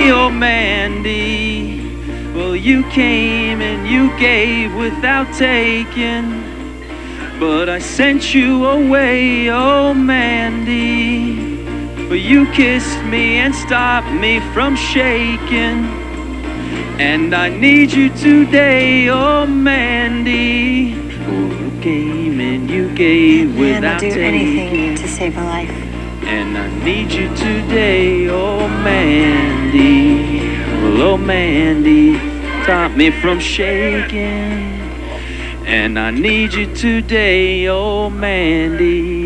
oh Mandy. Well, you came and you gave without taking, but I sent you away, oh Mandy. But you kissed me and stopped me from shaking, and I need you today, oh Mandy. Oh, you came and you gave without taking. Man, I'll do anything to save a life. And I need you today, oh Mandy. Well, oh Mandy, stop me from shaking. And I need you today, oh Mandy.